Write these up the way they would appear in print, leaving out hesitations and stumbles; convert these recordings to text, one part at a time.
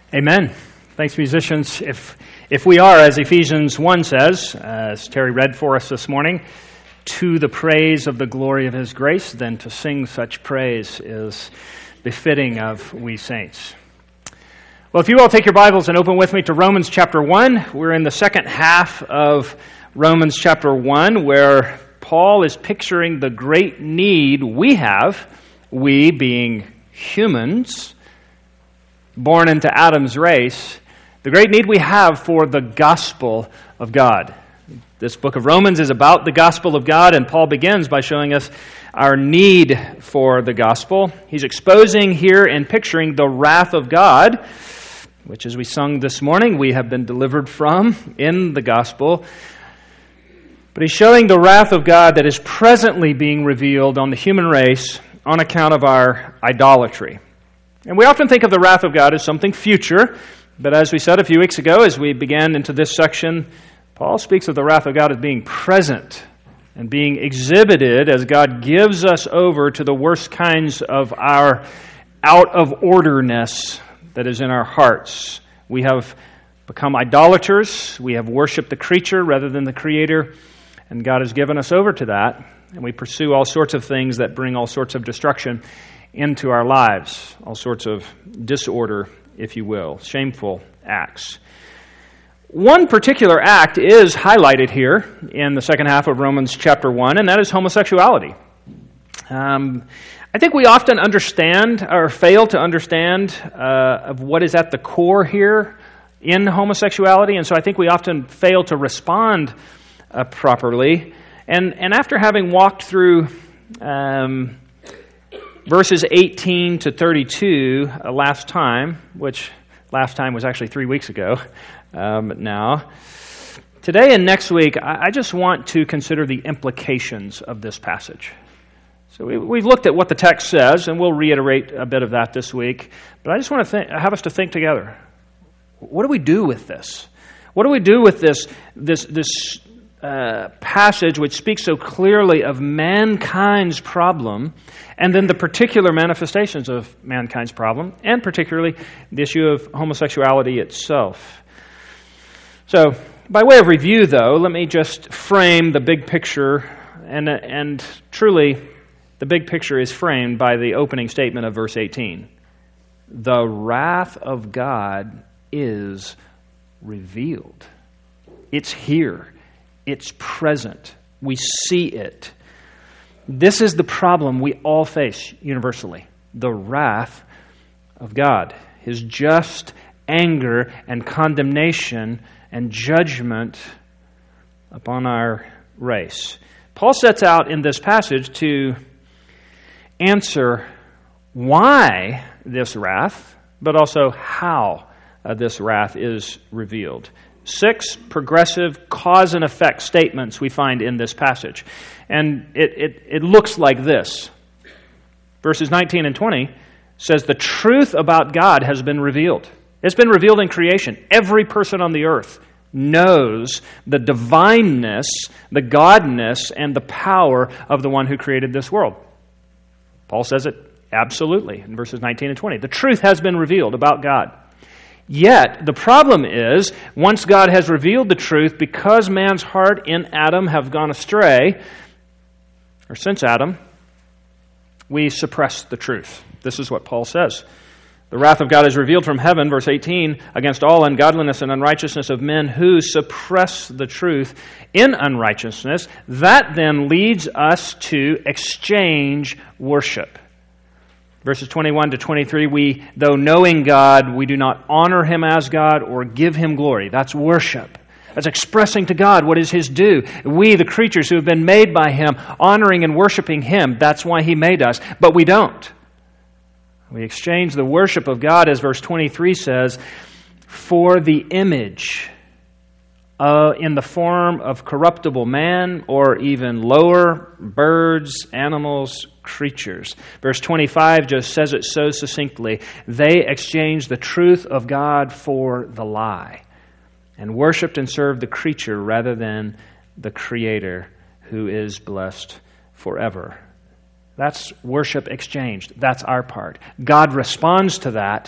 Amen. Thanks, musicians. If we are, as Ephesians 1 says, as Terry read for us this morning, to the praise of the glory of His grace, then to sing such praise is befitting of we saints. Well, if you all take your Bibles and open with me to Romans chapter 1, we're in the second half of Romans chapter 1, where Paul is picturing the great need we have, we being humans, born into Adam's race, the great need we have for the gospel of God. This book of Romans is about the gospel of God, and Paul begins by showing us our need for the gospel. He's exposing here and picturing the wrath of God, which, as we sung this morning, we have been delivered from in the gospel. But he's showing the wrath of God that is presently being revealed on the human race on account of our idolatry. And we often think of the wrath of God as something future, but as we said a few weeks ago, as we began into this section, Paul speaks of the wrath of God as being present and being exhibited as God gives us over to the worst kinds of our out-of-orderness that is in our hearts. We have become idolaters, we have worshipped the creature rather than the Creator, and God has given us over to that, and we pursue all sorts of things that bring all sorts of destruction into our lives, all sorts of disorder, if you will, shameful acts. One particular act is highlighted here in the second half of Romans chapter 1, and that is homosexuality. I think we often understand or fail to understand of what is at the core here in homosexuality, and so I think we often fail to respond properly. And after having walked through verses 18 to 32 last time, which last time was actually 3 weeks ago now. Today and next week, I just want to consider the implications of this passage. So we've looked at what the text says, and we'll reiterate a bit of that this week. But I just want to have us to think together. What do we do with this? What do we do with this passage which speaks so clearly of mankind's problem, and then the particular manifestations of mankind's problem, and particularly the issue of homosexuality itself? So, by way of review, though, let me just frame the big picture, and truly, the big picture is framed by the opening statement of verse 18. The wrath of God is revealed. It's here. It's present. We see it. This is the problem we all face universally. The wrath of God. His just anger and condemnation and judgment upon our race. Paul sets out in this passage to answer why this wrath, but also how this wrath is revealed. 6 progressive cause and effect statements we find in this passage. And it looks like this. Verses 19 and 20 says the truth about God has been revealed. It's been revealed in creation. Every person on the earth knows the divineness, the godness, and the power of the one who created this world. Paul says it absolutely in verses 19 and 20. The truth has been revealed about God. Yet, the problem is, once God has revealed the truth, because man's heart in Adam have gone astray, or since Adam, we suppress the truth. This is what Paul says. The wrath of God is revealed from heaven, verse 18, against all ungodliness and unrighteousness of men who suppress the truth in unrighteousness. That then leads us to exchange worship. Verses 21 to 23, we, though knowing God, we do not honor Him as God or give Him glory. That's worship. That's expressing to God what is His due. We, the creatures who have been made by Him, honoring and worshiping Him. That's why He made us. But we don't. We exchange the worship of God, as verse 23 says, for the image in the form of corruptible man, or even lower, birds, animals, creatures. Verse 25 just says it so succinctly. They exchanged the truth of God for the lie, and worshipped and served the creature rather than the Creator, who is blessed forever. That's worship exchanged. That's our part. God responds to that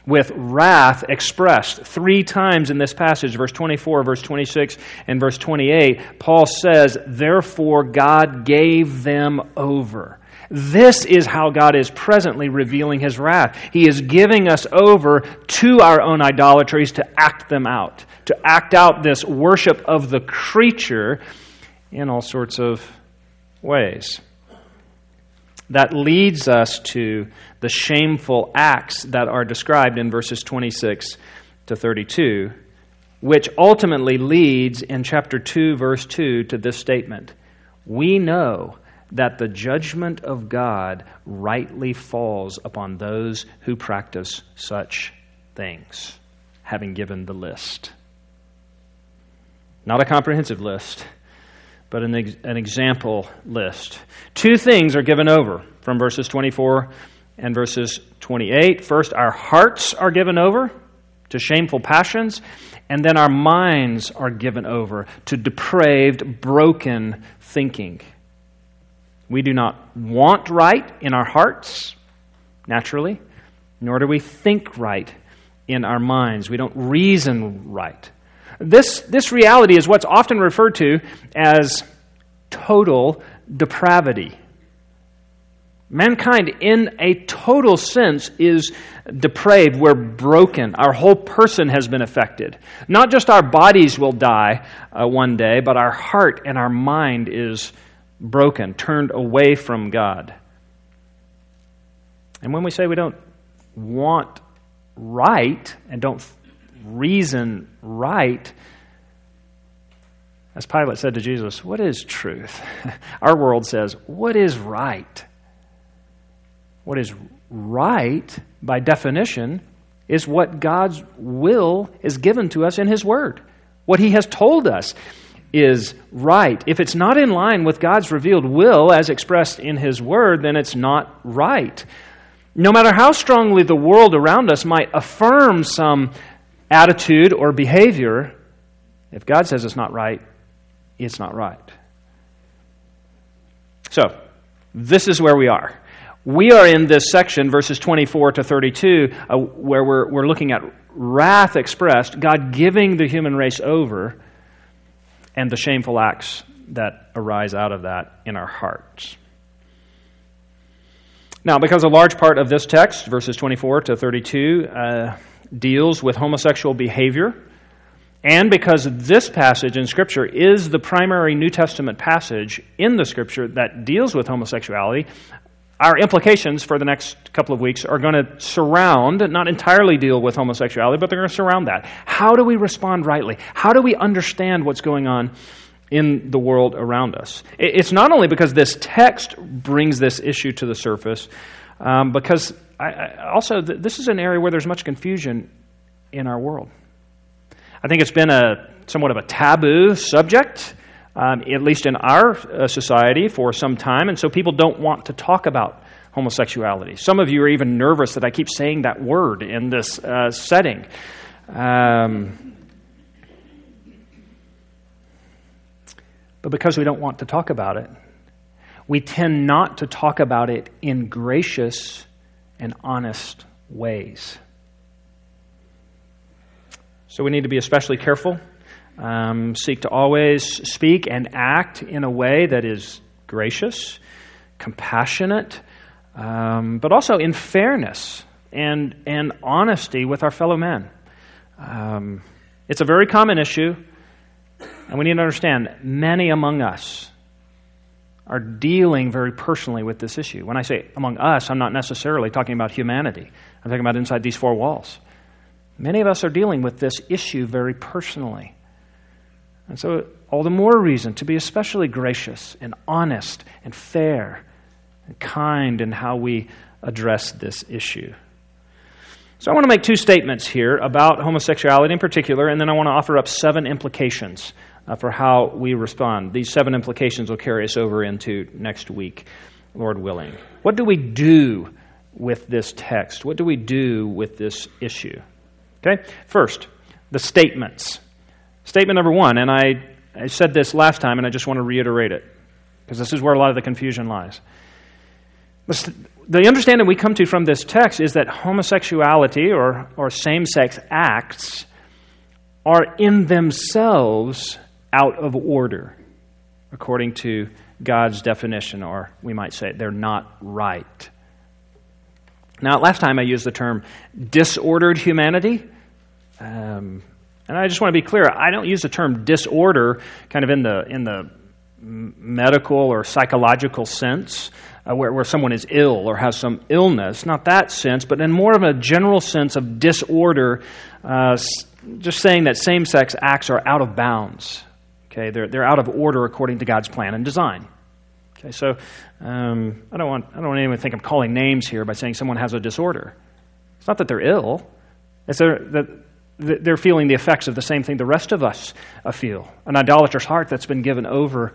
with wrath expressed. 3 times in this passage, verse 24, verse 26, and verse 28, Paul says, "Therefore God gave them over." This is how God is presently revealing His wrath. He is giving us over to our own idolatries to act them out, to act out this worship of the creature in all sorts of ways. That leads us to the shameful acts that are described in verses 26 to 32, which ultimately leads in chapter 2, verse 2 to this statement: "We know that the judgment of God rightly falls upon those who practice such things," having given the list. Not a comprehensive list, but an example list. 2 things are given over from verses 24 and verses 28. First, our hearts are given over to shameful passions, and then our minds are given over to depraved, broken thinking. We do not want right in our hearts, naturally, nor do we think right in our minds. We don't reason right. This reality is what's often referred to as total depravity. Mankind, in a total sense, is depraved. We're broken. Our whole person has been affected. Not just our bodies will die one day, but our heart and our mind is broken, turned away from God. And when we say we don't want right and don't reason right, as Pilate said to Jesus, "What is truth?" Our world says, "What is right?" What is right, by definition, is what God's will is given to us in His Word. What He has told us is right. If it's not in line with God's revealed will as expressed in His Word, then it's not right. No matter how strongly the world around us might affirm some attitude or behavior, if God says it's not right, it's not right. So, this is where we are. We are in this section, verses 24 to 32, where we're looking at wrath expressed, God giving the human race over, and the shameful acts that arise out of that in our hearts. Now, because a large part of this text, verses 24 to 32, deals with homosexual behavior, and because this passage in Scripture is the primary New Testament passage in the Scripture that deals with homosexuality, our implications for the next couple of weeks are going to surround, not entirely deal with homosexuality, but they're going to surround that. How do we respond rightly? How do we understand what's going on in the world around us? It's not only because this text brings this issue to the surface, because also this is an area where there's much confusion in our world. I think it's been somewhat of a taboo subject, at least in our society, for some time, and so people don't want to talk about homosexuality. Some of you are even nervous that I keep saying that word in this setting. But because we don't want to talk about it, we tend not to talk about it in gracious and honest ways. So we need to be especially careful. Seek to always speak and act in a way that is gracious, compassionate, but also in fairness and honesty with our fellow men. It's a very common issue, and we need to understand many among us are dealing very personally with this issue. When I say among us, I'm not necessarily talking about humanity. I'm talking about inside these 4 walls. Many of us are dealing with this issue very personally. And so all the more reason to be especially gracious and honest and fair and kind in how we address this issue. So I want to make 2 statements here about homosexuality in particular, and then I want to offer up 7 implications for how we respond. These 7 implications will carry us over into next week, Lord willing. What do we do with this text? What do we do with this issue? Okay, first, the statements. Statement number 1, and I said this last time, and I just want to reiterate it, because this is where a lot of the confusion lies. the understanding we come to from this text is that homosexuality or same-sex acts are in themselves out of order, according to God's definition, or we might say they're not right. Now, last time I used the term disordered humanity, and I just want to be clear, I don't use the term disorder kind of in the medical or psychological sense, where someone is ill or has some illness, not that sense, but in more of a general sense of disorder, just saying that same-sex acts are out of bounds. Okay, they're out of order according to God's plan and design. Okay, so I don't want anyone to think I'm calling names here by saying someone has a disorder. It's not that they're ill; it's that they're feeling the effects of the same thing the rest of us feel. An idolatrous heart that's been given over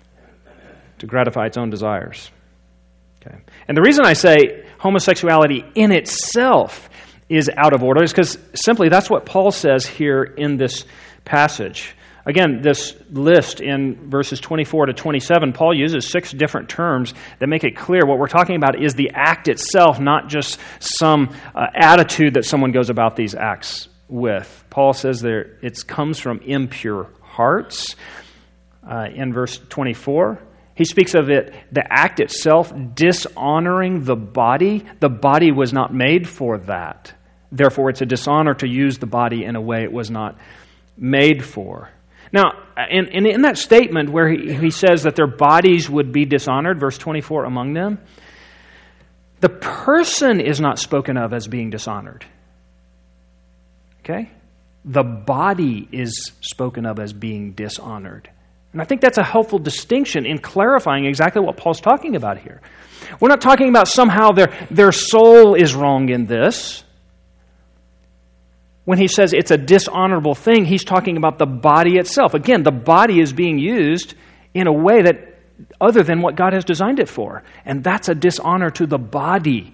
to gratify its own desires. Okay, and the reason I say homosexuality in itself is out of order is because simply that's what Paul says here in this passage. Again, this list in verses 24 to 27, Paul uses 6 different terms that make it clear what we're talking about is the act itself, not just some attitude that someone goes about these acts with. Paul says there it comes from impure hearts. In verse 24, he speaks of it, the act itself, dishonoring the body. The body was not made for that. Therefore, it's a dishonor to use the body in a way it was not made for. Now, in that statement where he says that their bodies would be dishonored, verse 24, among them, the person is not spoken of as being dishonored. Okay? The body is spoken of as being dishonored. And I think that's a helpful distinction in clarifying exactly what Paul's talking about here. We're not talking about somehow their soul is wrong in this. When he says it's a dishonorable thing, he's talking about the body itself. Again, the body is being used in a way that other than what God has designed it for. And that's a dishonor to the body.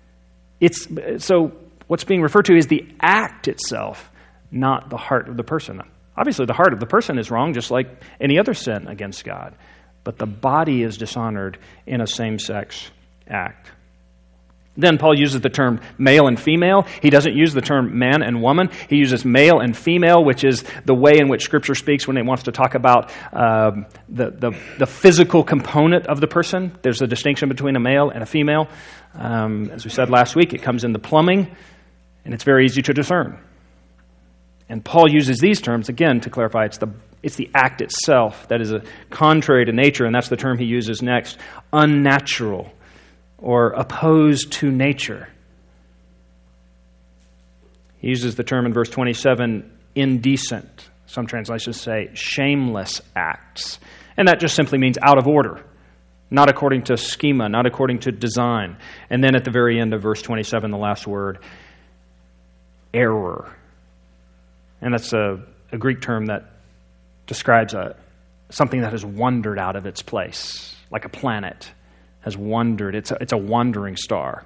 So what's being referred to is the act itself, not the heart of the person. Obviously, the heart of the person is wrong, just like any other sin against God. But the body is dishonored in a same-sex act. Then Paul uses the term male and female. He doesn't use the term man and woman. He uses male and female, which is the way in which Scripture speaks when it wants to talk about the physical component of the person. There's a distinction between a male and a female. As we said last week, it comes in the plumbing, and it's very easy to discern. And Paul uses these terms, again, to clarify it's the act itself that is contrary to nature, and that's the term he uses next, unnatural, or opposed to nature. He uses the term in verse 27, indecent. Some translations say shameless acts. And that just simply means out of order, not according to schema, not according to design. And then at the very end of verse 27, the last word, error. And that's a Greek term that describes something that has wandered out of its place, like a planet has wandered. It's a wandering star.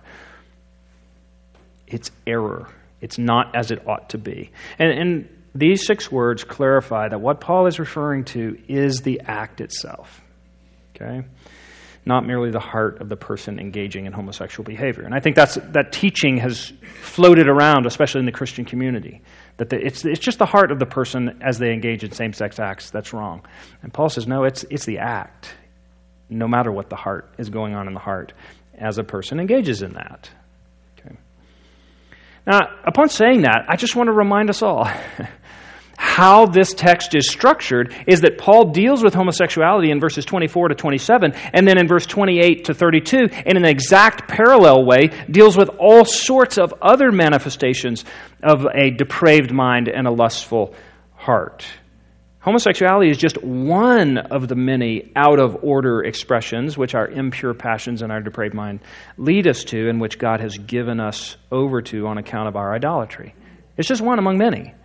It's error. It's not as it ought to be. And these 6 words clarify that what Paul is referring to is the act itself. Okay? Not merely the heart of the person engaging in homosexual behavior. And I think that teaching has floated around, especially in the Christian community, that it's just the heart of the person as they engage in same-sex acts that's wrong. And Paul says, no, it's the act, no matter what the heart is going on in the heart as a person engages in that. Okay. Now, upon saying that, I just want to remind us all how this text is structured is that Paul deals with homosexuality in verses 24 to 27, and then in verse 28 to 32, in an exact parallel way, deals with all sorts of other manifestations of a depraved mind and a lustful heart. Homosexuality is just one of the many out-of-order expressions which our impure passions and our depraved mind lead us to and which God has given us over to on account of our idolatry. It's just one among many.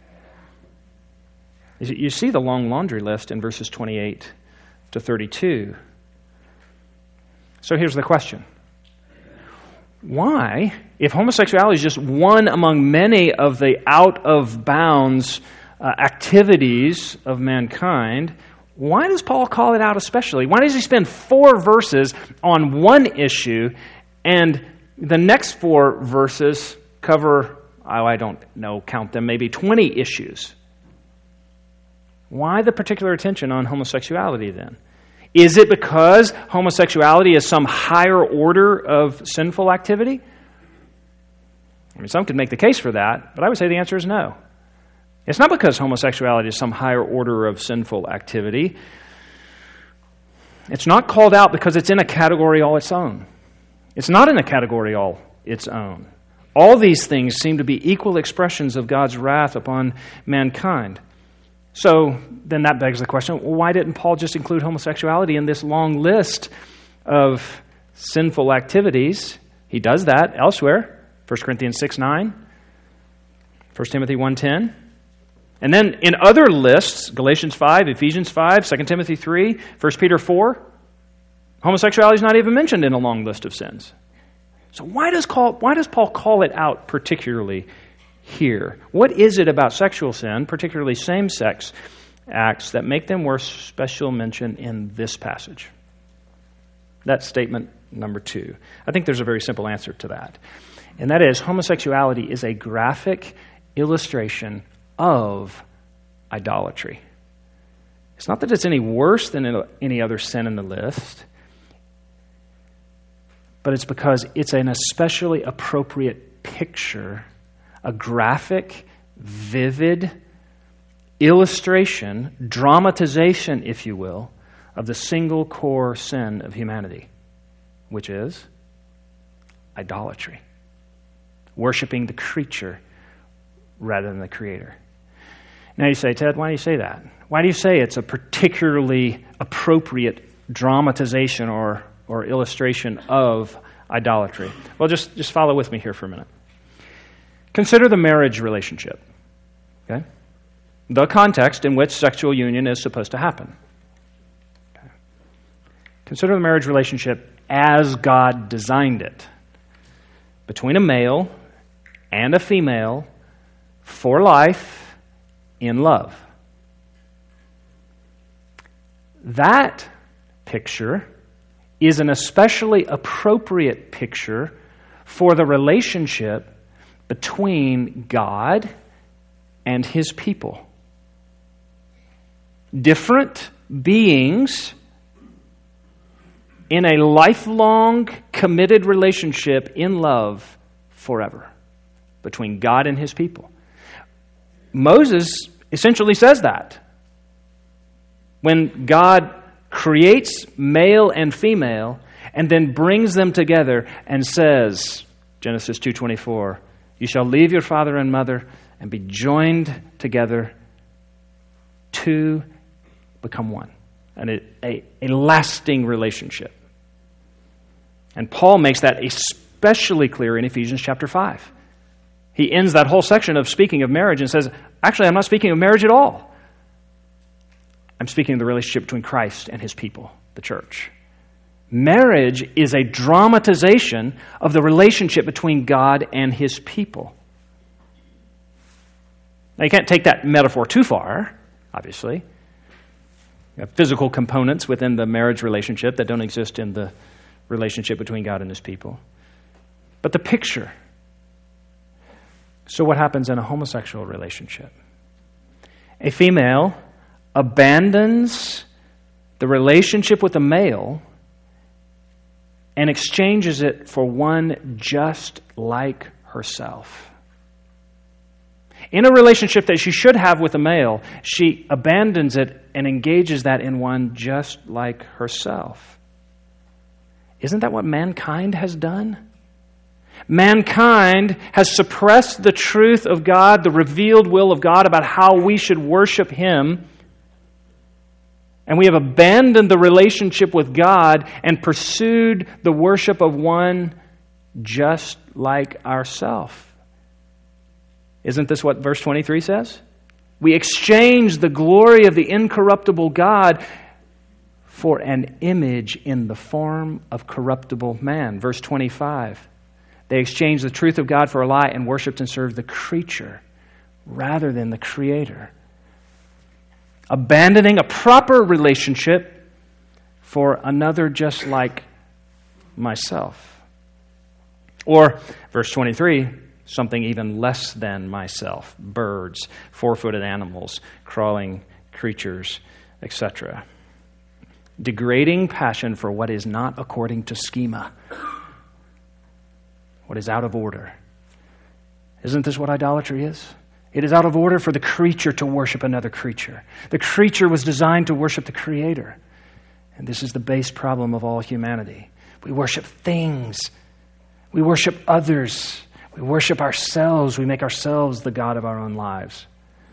You see the long laundry list in verses 28 to 32. So here's the question. Why, if homosexuality is just one among many of the out-of-bounds activities of mankind, why does Paul call it out especially? Why does he spend 4 verses on one issue And the next 4 verses cover, I don't know, count them, maybe 20 issues. Why the particular attention on homosexuality then? Is it because homosexuality is some higher order of sinful activity? I mean, some could make the case for that, but I would say the answer is no. It's not because homosexuality is some higher order of sinful activity. It's not called out because it's in a category all its own. It's not in a category all its own. All these things seem to be equal expressions of God's wrath upon mankind. So then that begs the question, why didn't Paul just include homosexuality in this long list of sinful activities? He does that elsewhere, 1 Corinthians 6:9, 1 Timothy 1:10. And then in other lists, Galatians 5, Ephesians 5, 2 Timothy 3, 1 Peter 4, homosexuality is not even mentioned in a long list of sins. So why does Paul call it out particularly here? What is it about sexual sin, particularly same-sex acts, that make them worth special mention in this passage? That's statement number 2. I think there's a very simple answer to that. And that is, homosexuality is a graphic illustration of idolatry. It's not that it's any worse than any other sin in the list, but it's because it's an especially appropriate picture, a graphic, vivid illustration, dramatization, if you will, of the single core sin of humanity, which is idolatry. Worshiping the creature rather than the Creator. Now you say, Ted, why do you say that? Why do you say it's a particularly appropriate dramatization or illustration of idolatry? Well, just follow with me here for a minute. Consider the marriage relationship, okay? The context in which sexual union is supposed to happen. Okay. Consider the marriage relationship as God designed it, between a male and a female for life in love. That picture is an especially appropriate picture for the relationship between God and His people. Different beings in a lifelong, committed relationship in love forever between God and His people. Moses essentially says that. When God creates male and female and then brings them together and says, Genesis 2:24, you shall leave your father and mother and be joined together to become one. And a lasting relationship. And Paul makes that especially clear in Ephesians chapter 5. He ends that whole section of speaking of marriage and says, actually, I'm not speaking of marriage at all. I'm speaking of the relationship between Christ and His people, the church. Marriage is a dramatization of the relationship between God and His people. Now, you can't take that metaphor too far, obviously. You have physical components within the marriage relationship that don't exist in the relationship between God and His people. But the picture. So what happens in a homosexual relationship? A female abandons the relationship with a male and exchanges it for one just like herself. In a relationship that she should have with a male, she abandons it and engages that in one just like herself. Isn't that what mankind has done? Mankind has suppressed the truth of God, the revealed will of God about how we should worship Him. And we have abandoned the relationship with God and pursued the worship of one just like ourselves. Isn't this what verse 23 says? We exchange the glory of the incorruptible God for an image in the form of corruptible man. Verse 25. They exchanged the truth of God for a lie and worshipped and served the creature rather than the Creator. Abandoning a proper relationship for another just like myself. Or, verse 23, something even less than myself, birds, four-footed animals, crawling creatures, etc. Degrading passion for what is not according to schema, what is out of order. Isn't this what idolatry is? It is out of order for the creature to worship another creature. The creature was designed to worship the Creator. And this is the base problem of all humanity. We worship things. We worship others. We worship ourselves. We make ourselves the God of our own lives.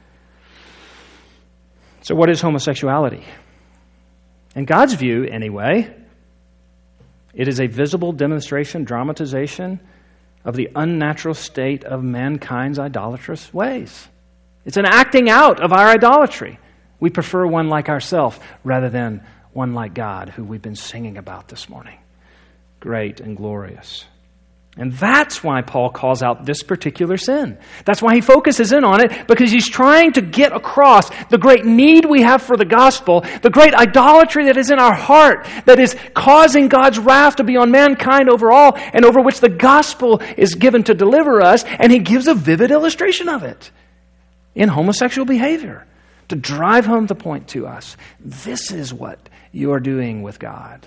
So what is homosexuality? In God's view, anyway, it is a visible demonstration, dramatization of the unnatural state of mankind's idolatrous ways. It's an acting out of our idolatry. We prefer one like ourselves rather than one like God, who we've been singing about this morning. Great and glorious. And that's why Paul calls out this particular sin. That's why he focuses in on it, because he's trying to get across the great need we have for the gospel, the great idolatry that is in our heart, that is causing God's wrath to be on mankind overall, and over which the gospel is given to deliver us, and he gives a vivid illustration of it in homosexual behavior to drive home the point to us. This is what you are doing with God.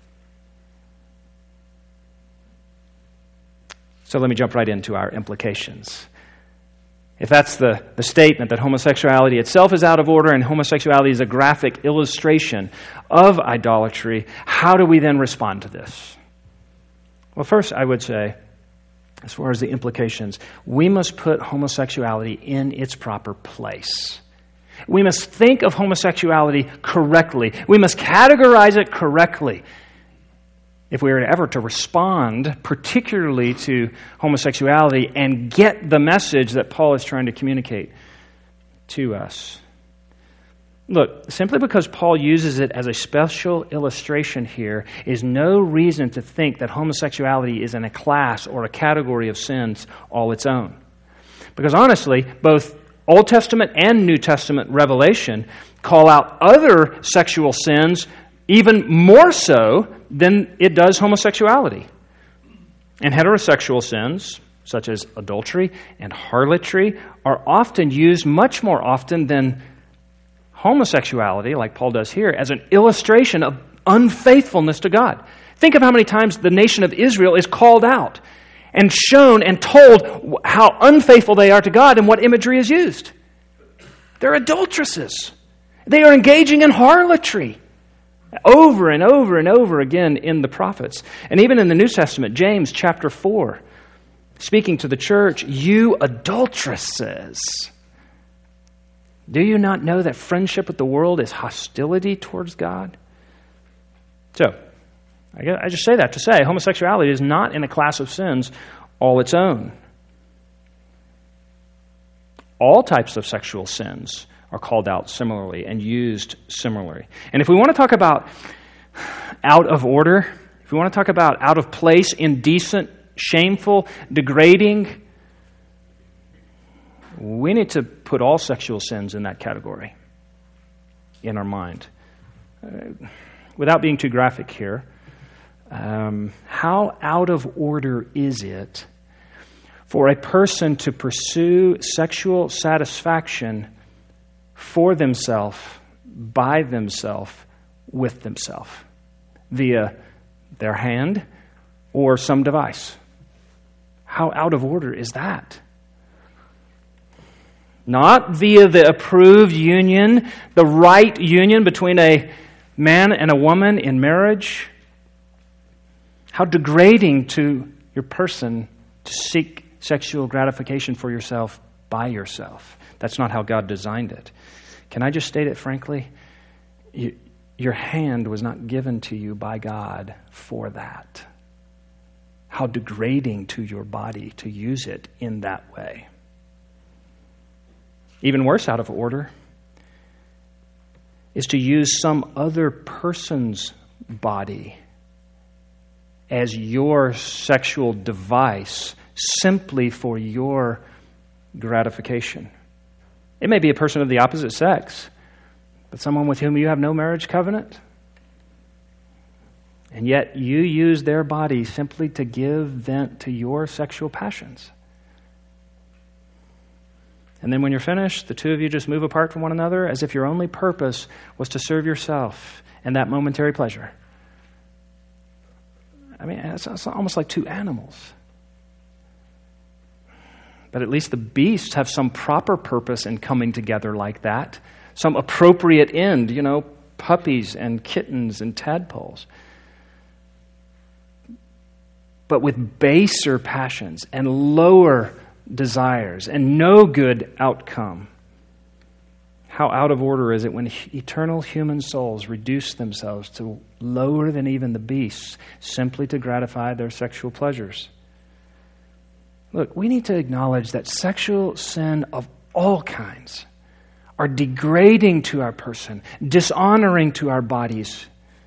So let me jump right into our implications. If that's the statement that homosexuality itself is out of order and homosexuality is a graphic illustration of idolatry, how do we then respond to this? Well, first I would say, as far as the implications, we must put homosexuality in its proper place. We must think of homosexuality correctly. We must categorize it correctly. If we are ever to respond particularly to homosexuality and get the message that Paul is trying to communicate to us. Look, simply because Paul uses it as a special illustration here is no reason to think that homosexuality is in a class or a category of sins all its own. Because honestly, both Old Testament and New Testament revelation call out other sexual sins even more so than it does homosexuality. And heterosexual sins, such as adultery and harlotry, are often used much more often than homosexuality, like Paul does here, as an illustration of unfaithfulness to God. Think of how many times the nation of Israel is called out and shown and told how unfaithful they are to God and what imagery is used. They're adulteresses. They are engaging in harlotry. Over and over and over again in the prophets. And even in the New Testament, James chapter 4, speaking to the church, you adulteresses, do you not know that friendship with the world is hostility towards God? So, I just say that to say homosexuality is not in a class of sins all its own. All types of sexual sins are called out similarly and used similarly. And if we want to talk about out of order, if we want to talk about out of place, indecent, shameful, degrading, we need to put all sexual sins in that category in our mind. Without being too graphic here, how out of order is it for a person to pursue sexual satisfaction for themselves, by themselves, with themselves, via their hand or some device? How out of order is that? Not via the approved union, the right union between a man and a woman in marriage. How degrading to your person to seek sexual gratification for yourself by yourself. That's not how God designed it. Can I just state it frankly? Your hand was not given to you by God for that. How degrading to your body to use it in that way. Even worse, out of order, is to use some other person's body as your sexual device simply for your gratification. It may be a person of the opposite sex, but someone with whom you have no marriage covenant. And yet you use their body simply to give vent to your sexual passions. And then when you're finished, the two of you just move apart from one another as if your only purpose was to serve yourself and that momentary pleasure. I mean, it's almost like two animals. But at least the beasts have some proper purpose in coming together like that. Some appropriate end, puppies and kittens and tadpoles. But with baser passions and lower desires and no good outcome. How out of order is it when eternal human souls reduce themselves to lower than even the beasts simply to gratify their sexual pleasures? Look, we need to acknowledge that sexual sin of all kinds are degrading to our person, dishonoring to our bodies.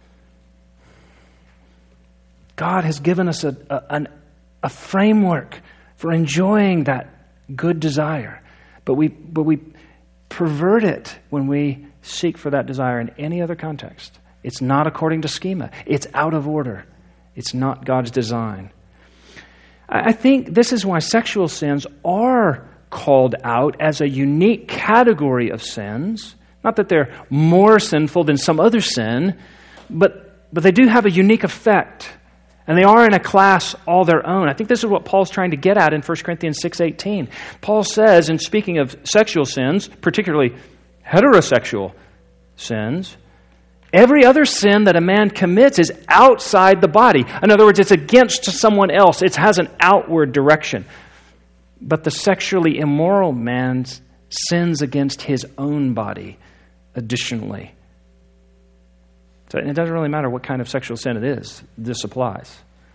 God has given us a framework for enjoying that good desire. But we pervert it when we seek for that desire in any other context. It's not according to schema. It's out of order. It's not God's design. I think this is why sexual sins are called out as a unique category of sins. Not that they're more sinful than some other sin, but they do have a unique effect. And they are in a class all their own. I think this is what Paul's trying to get at in 1 Corinthians 6:18. Paul says, in speaking of sexual sins, particularly heterosexual sins, every other sin that a man commits is outside the body. In other words, it's against someone else. It has an outward direction. But the sexually immoral man sins against his own body additionally. So it doesn't really matter what kind of sexual sin it is. This applies.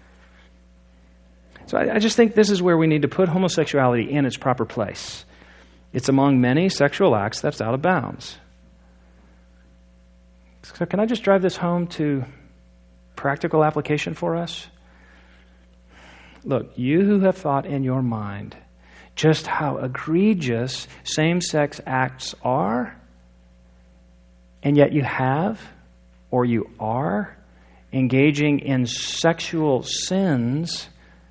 So I just think this is where we need to put homosexuality in its proper place. It's among many sexual acts that's out of bounds. So can I just drive this home to practical application for us? Look, you who have thought in your mind just how egregious same-sex acts are, and yet you have, or you are, engaging in sexual sins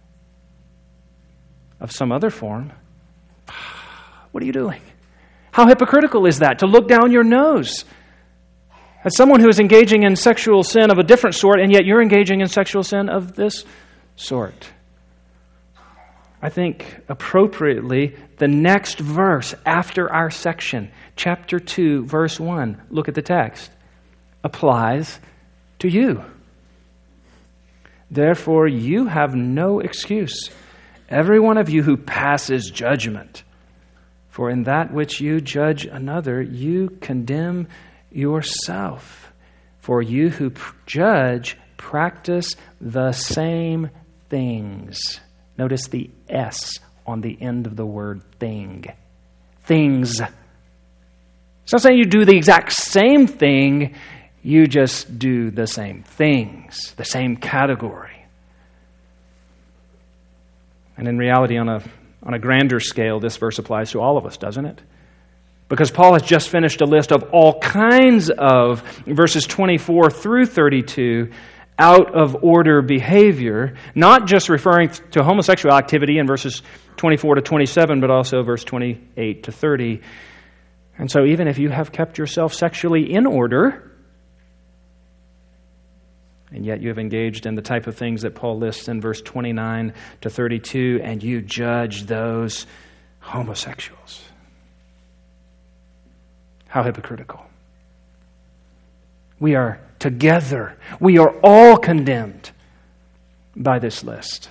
of some other form, what are you doing? How hypocritical is that to look down your nose at someone who is engaging in sexual sin of a different sort, and yet you're engaging in sexual sin of this sort? I think appropriately, the next verse after our section, chapter 2, verse 1, look at the text, applies to you. Therefore, you have no excuse, every one of you who passes judgment. For in that which you judge another, you condemn yourself. For you who judge practice the same things. Notice the S on the end of the word thing. Things. It's not saying you do the exact same thing, you just do the same things, the same category. And in reality, on a grander scale, this verse applies to all of us, doesn't it? Because Paul has just finished a list of all kinds of, verses 24 through 32, out of order behavior, not just referring to homosexual activity in verses 24 to 27, but also verse 28 to 30. And so even if you have kept yourself sexually in order, and yet you have engaged in the type of things that Paul lists in verse 29 to 32, and you judge those homosexuals. How hypocritical. We are together. We are all condemned by this list.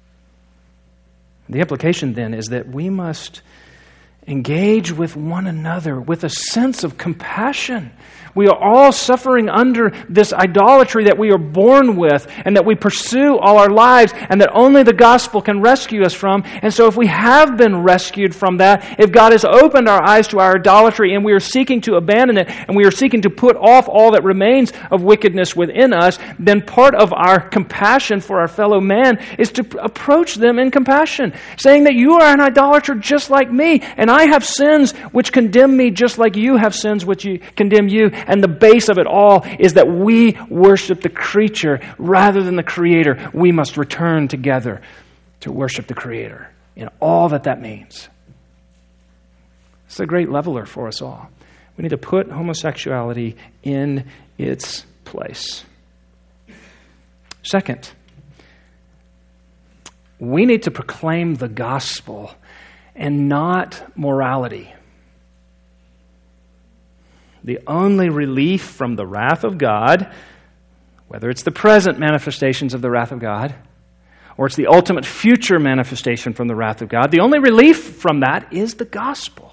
The implication then is that we must engage with one another with a sense of compassion. We are all suffering under this idolatry that we are born with and that we pursue all our lives and that only the gospel can rescue us from. And so if we have been rescued from that, if God has opened our eyes to our idolatry and we are seeking to abandon it and we are seeking to put off all that remains of wickedness within us, then part of our compassion for our fellow man is to approach them in compassion, saying that you are an idolater just like me and I have sins which condemn me just like you have sins which condemn you. And the base of it all is that we worship the creature rather than the Creator. We must return together to worship the Creator in all that means. It's a great leveler for us all. We need to put homosexuality in its place. Second, we need to proclaim the gospel and not morality. The only relief from the wrath of God, whether it's the present manifestations of the wrath of God, or it's the ultimate future manifestation from the wrath of God, the only relief from that is the gospel.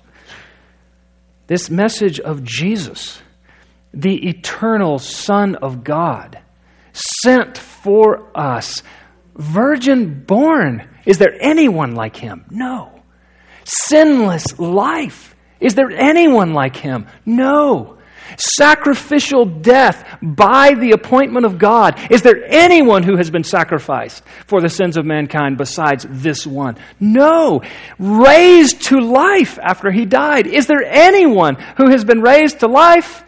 This message of Jesus, the eternal Son of God, sent for us, virgin born. Is there anyone like him? No. Sinless life. Is there anyone like him? No. Sacrificial death by the appointment of God. Is there anyone who has been sacrificed for the sins of mankind besides this one? No. Raised to life after he died. Is there anyone who has been raised to life?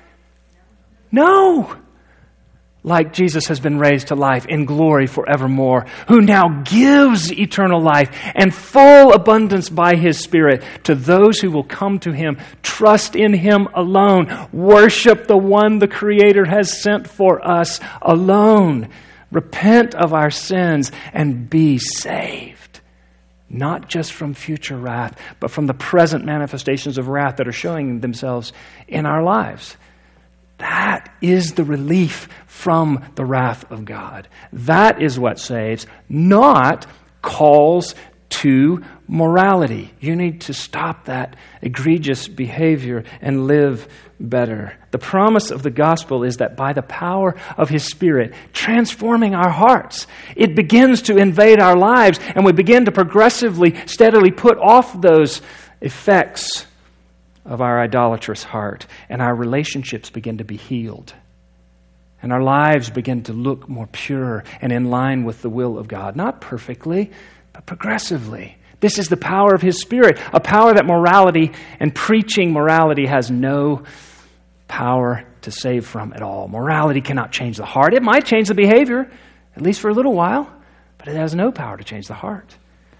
No. Like Jesus has been raised to life in glory forevermore, who now gives eternal life and full abundance by His Spirit to those who will come to Him, trust in Him alone, worship the one the Creator has sent for us alone, repent of our sins, and be saved. Not just from future wrath, but from the present manifestations of wrath that are showing themselves in our lives. That is the relief from the wrath of God. That is what saves, not calls to morality. You need to stop that egregious behavior and live better. The promise of the gospel is that by the power of His Spirit transforming our hearts, it begins to invade our lives, and we begin to progressively, steadily put off those effects of our idolatrous heart, and our relationships begin to be healed. And our lives begin to look more pure and in line with the will of God. Not perfectly, but progressively. This is the power of His Spirit, a power that morality and preaching morality has no power to save from at all. Morality cannot change the heart. It might change the behavior, at least for a little while, but it has no power to change the heart.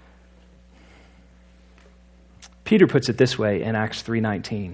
Peter puts it this way in Acts 3:19.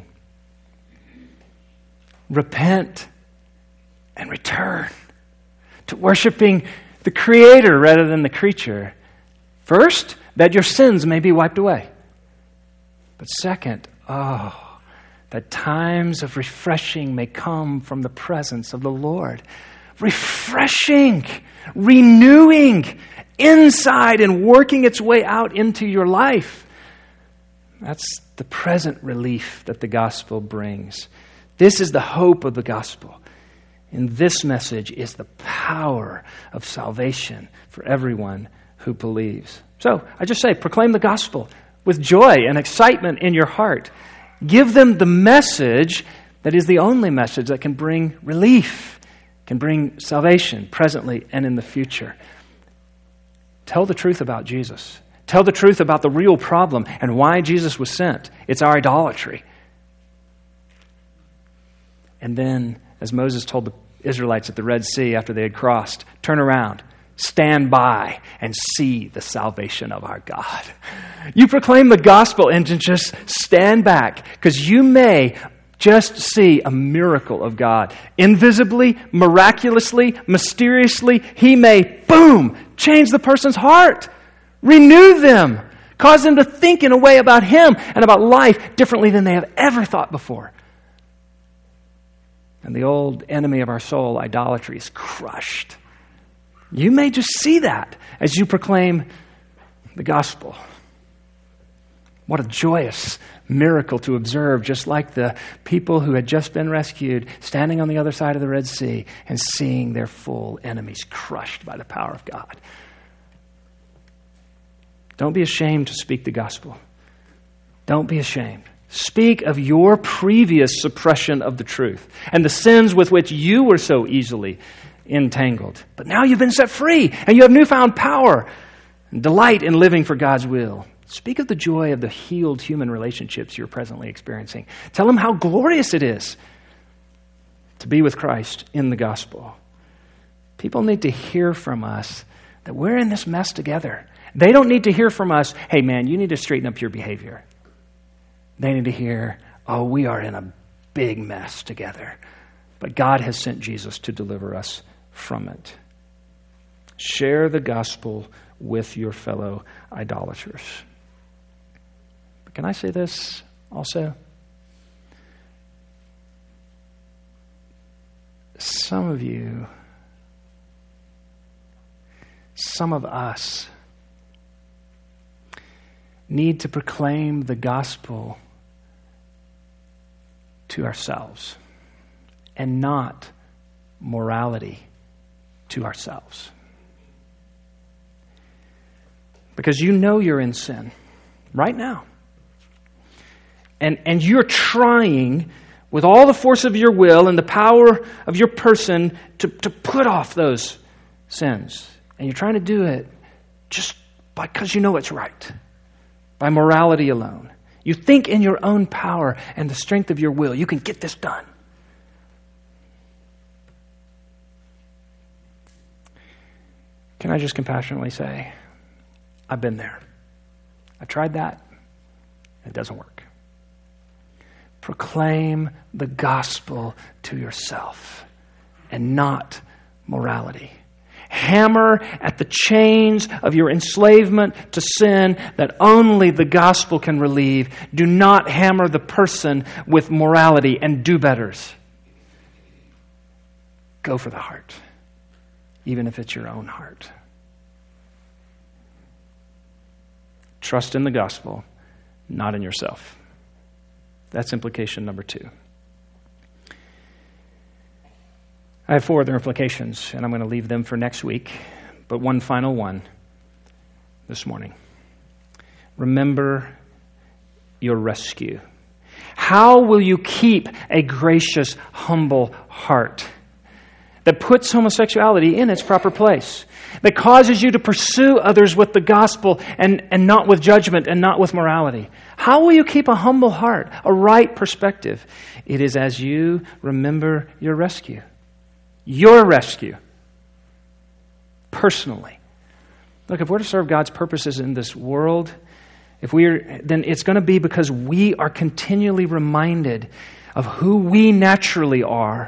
Repent and return to worshiping the Creator rather than the creature. First, that your sins may be wiped away. But second, that times of refreshing may come from the presence of the Lord. Refreshing, renewing, inside and working its way out into your life. That's the present relief that the gospel brings. This is the hope of the gospel. And this message is the power of salvation for everyone who believes. So, I just say, proclaim the gospel with joy and excitement in your heart. Give them the message that is the only message that can bring relief, can bring salvation presently and in the future. Tell the truth about Jesus. Tell the truth about the real problem and why Jesus was sent. It's our idolatry. And then, as Moses told the Israelites at the Red Sea after they had crossed, turn around, stand by, and see the salvation of our God. You proclaim the gospel and just stand back, because you may just see a miracle of God. Invisibly, miraculously, mysteriously, He may, boom, change the person's heart. Renew them. Cause them to think in a way about Him and about life differently than they have ever thought before. And the old enemy of our soul, idolatry, is crushed. You may just see that as you proclaim the gospel. What a joyous miracle to observe, just like the people who had just been rescued, standing on the other side of the Red Sea and seeing their full enemies crushed by the power of God. Don't be ashamed to speak the gospel. Don't be ashamed. Speak of your previous suppression of the truth and the sins with which you were so easily entangled. But now you've been set free and you have newfound power and delight in living for God's will. Speak of the joy of the healed human relationships you're presently experiencing. Tell them how glorious it is to be with Christ in the gospel. People need to hear from us that we're in this mess together. They don't need to hear from us, hey man, you need to straighten up your behavior. They need to hear, oh, we are in a big mess together. But God has sent Jesus to deliver us from it. Share the gospel with your fellow idolaters. But can I say this also? Some of you, some of us need to proclaim the gospel to ourselves and not morality to ourselves. Because you know you're in sin right now. And you're trying with all the force of your will and the power of your person to put off those sins. And you're trying to do it just because you know it's right. By morality alone. You think in your own power and the strength of your will, you can get this done. Can I just compassionately say, I've been there. I tried that. It doesn't work. Proclaim the gospel to yourself and not morality. Hammer at the chains of your enslavement to sin that only the gospel can relieve. Do not hammer the person with morality and do-betters. Go for the heart, even if it's your own heart. Trust in the gospel, not in yourself. That's implication number 2. I have 4 other implications, and I'm going to leave them for next week, but one final one this morning. Remember your rescue. How will you keep a gracious, humble heart that puts homosexuality in its proper place, that causes you to pursue others with the gospel and not with judgment and not with morality? How will you keep a humble heart, a right perspective? It is as you remember your rescue. Your rescue. Personally. Look, if we're to serve God's purposes in this world, then it's going to be because we are continually reminded of who we naturally are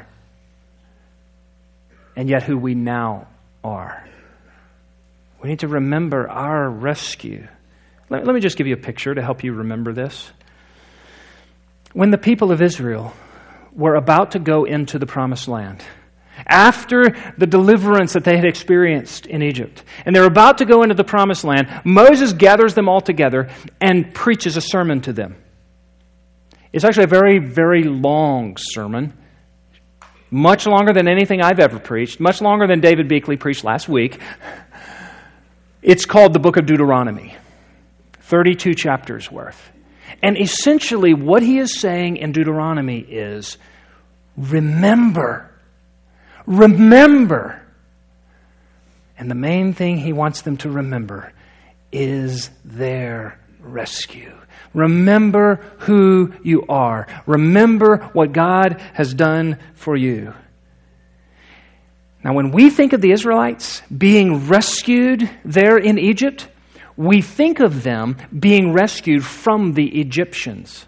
and yet who we now are. We need to remember our rescue. Let me just give you a picture to help you remember this. When the people of Israel were about to go into the promised land, after the deliverance that they had experienced in Egypt, and they're about to go into the promised land, Moses gathers them all together and preaches a sermon to them. It's actually a very, very long sermon, much longer than anything I've ever preached, much longer than David Beakley preached last week. It's called the Book of Deuteronomy, 32 chapters worth. And essentially what he is saying in Deuteronomy is, remember. Remember. And the main thing he wants them to remember is their rescue. Remember who you are. Remember what God has done for you. Now, when we think of the Israelites being rescued there in Egypt, we think of them being rescued from the Egyptians.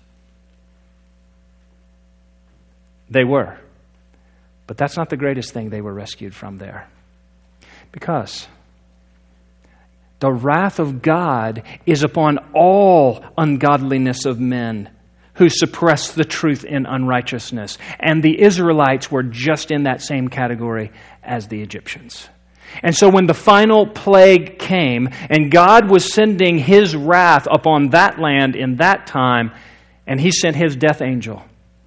They were. But that's not the greatest thing they were rescued from there. Because the wrath of God is upon all ungodliness of men who suppress the truth in unrighteousness. And the Israelites were just in that same category as the Egyptians. And so when the final plague came, and God was sending His wrath upon that land in that time, and He sent His death angel,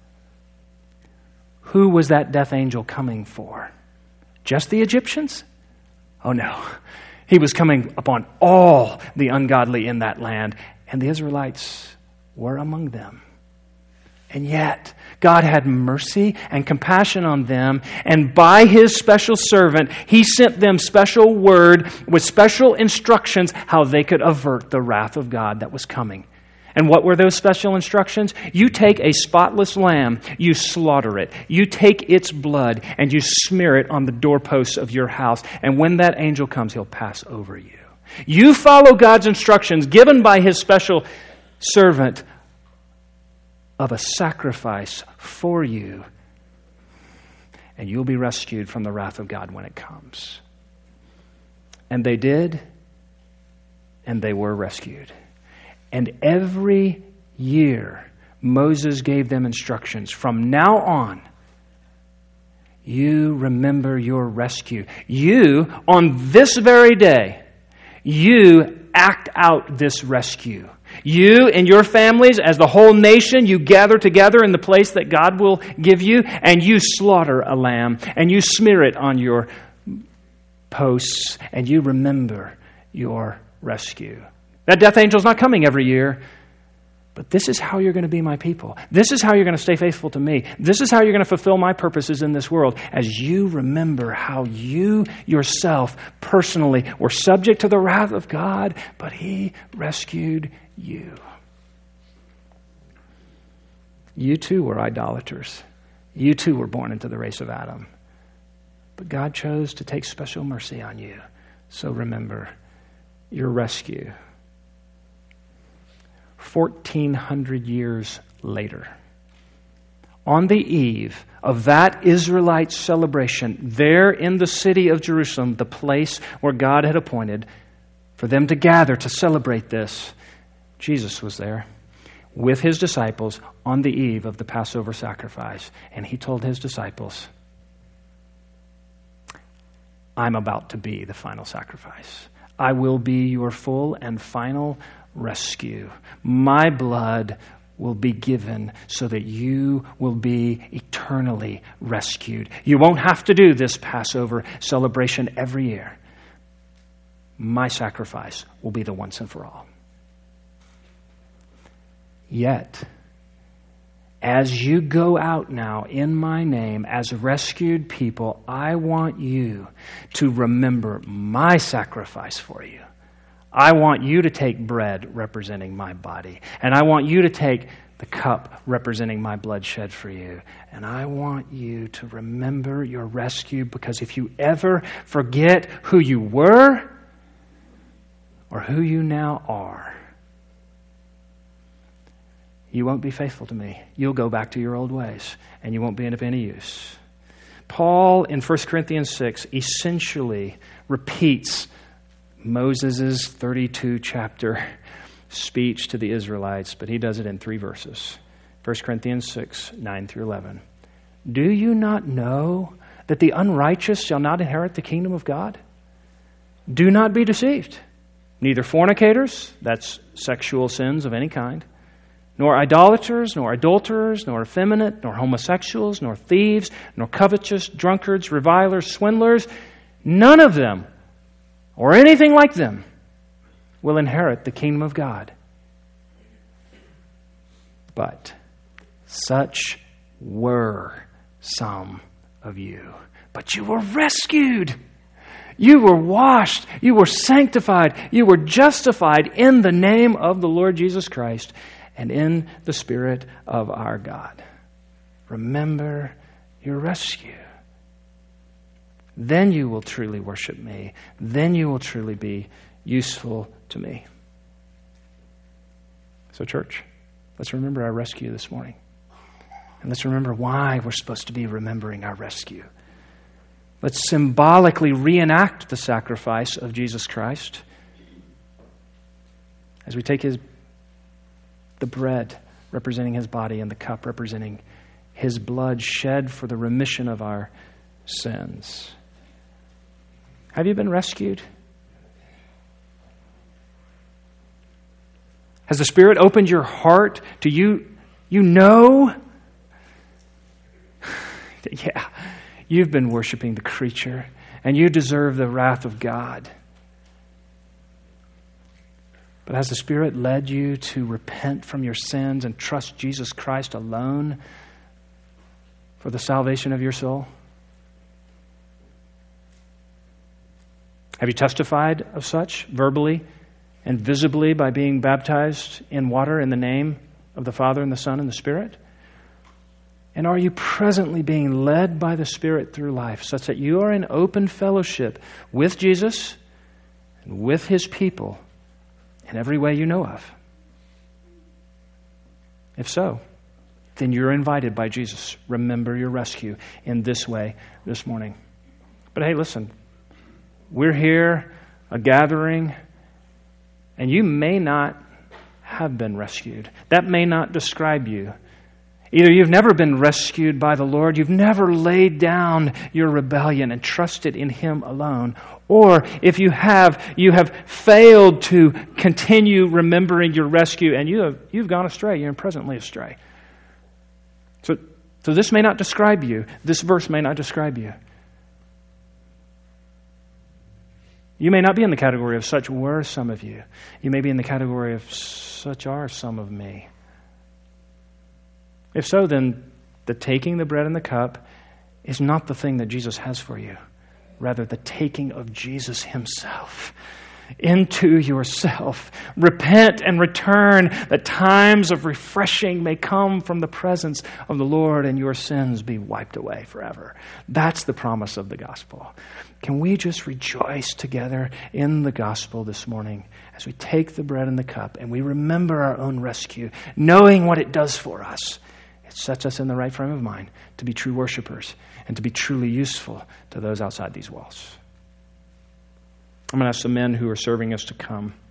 who was that death angel coming for? Just the Egyptians? Oh no. He was coming upon all the ungodly in that land, and the Israelites were among them. And yet, God had mercy and compassion on them, and by His special servant, He sent them special word with special instructions how they could avert the wrath of God that was coming. And what were those special instructions? You take a spotless lamb, you slaughter it, you take its blood, and you smear it on the doorposts of your house. And when that angel comes, he'll pass over you. You follow God's instructions given by His special servant of a sacrifice for you, and you'll be rescued from the wrath of God when it comes. And they did, and they were rescued. And every year, Moses gave them instructions. From now on, you remember your rescue. You, on this very day, you act out this rescue. You and your families, as the whole nation, you gather together in the place that God will give you, and you slaughter a lamb, and you smear it on your posts, and you remember your rescue. That death angel's not coming every year, but this is how you're going to be my people. This is how you're going to stay faithful to me. This is how you're going to fulfill my purposes in this world, as you remember how you yourself personally were subject to the wrath of God, but He rescued you. You too were idolaters. You too were born into the race of Adam. But God chose to take special mercy on you. So remember your rescue. 1,400 years later, on the eve of that Israelite celebration, there in the city of Jerusalem, the place where God had appointed for them to gather to celebrate this, Jesus was there with His disciples on the eve of the Passover sacrifice. And He told His disciples, I'm about to be the final sacrifice. I will be your full and final rescue. My blood will be given so that you will be eternally rescued. You won't have to do this Passover celebration every year. My sacrifice will be the once and for all. Yet, as you go out now in my name as rescued people, I want you to remember my sacrifice for you. I want you to take bread representing my body, and I want you to take the cup representing my blood shed for you. And I want you to remember your rescue, because if you ever forget who you were or who you now are, you won't be faithful to me. You'll go back to your old ways, and you won't be of any use. Paul, in 1 Corinthians 6, essentially repeats Moses' 32 chapter speech to the Israelites, but he does it in 3 verses. 1 Corinthians 6, 9 through 11. Do you not know that the unrighteous shall not inherit the kingdom of God? Do not be deceived. Neither fornicators, that's sexual sins of any kind, nor idolaters, nor adulterers, nor effeminate, nor homosexuals, nor thieves, nor covetous, drunkards, revilers, swindlers, none of them, or anything like them, will inherit the kingdom of God. But such were some of you. But you were rescued. You were washed. You were sanctified. You were justified in the name of the Lord Jesus Christ and in the Spirit of our God. Remember your rescue. Then you will truly worship me. Then you will truly be useful to me. So, church, let's remember our rescue this morning. And let's remember why we're supposed to be remembering our rescue. Let's symbolically reenact the sacrifice of Jesus Christ as we take the bread representing His body and the cup representing His blood shed for the remission of our sins. Have you been rescued? Has the Spirit opened your heart to you? You know? Yeah, you've been worshiping the creature, and you deserve the wrath of God. But has the Spirit led you to repent from your sins and trust Jesus Christ alone for the salvation of your soul? Have you testified of such verbally and visibly by being baptized in water in the name of the Father and the Son and the Spirit? And are you presently being led by the Spirit through life such that you are in open fellowship with Jesus and with His people in every way you know of? If so, then you're invited by Jesus. Remember your rescue in this way this morning. But hey, listen, we're here, a gathering, and you may not have been rescued. That may not describe you. Either you've never been rescued by the Lord, you've never laid down your rebellion and trusted in Him alone, or if you have failed to continue remembering your rescue and you've gone astray, you're presently astray. So this may not describe you. This verse may not describe you. You may not be in the category of such were some of you. You may be in the category of such are some of me. If so, then the taking the bread and the cup is not the thing that Jesus has for you. Rather, the taking of Jesus Himself into yourself. Repent and return that times of refreshing may come from the presence of the Lord and your sins be wiped away forever. That's the promise of the gospel. Can we just rejoice together in the gospel this morning as we take the bread and the cup and we remember our own rescue, knowing what it does for us? It sets us in the right frame of mind to be true worshipers and to be truly useful to those outside these walls. I'm going to ask the men who are serving us to come.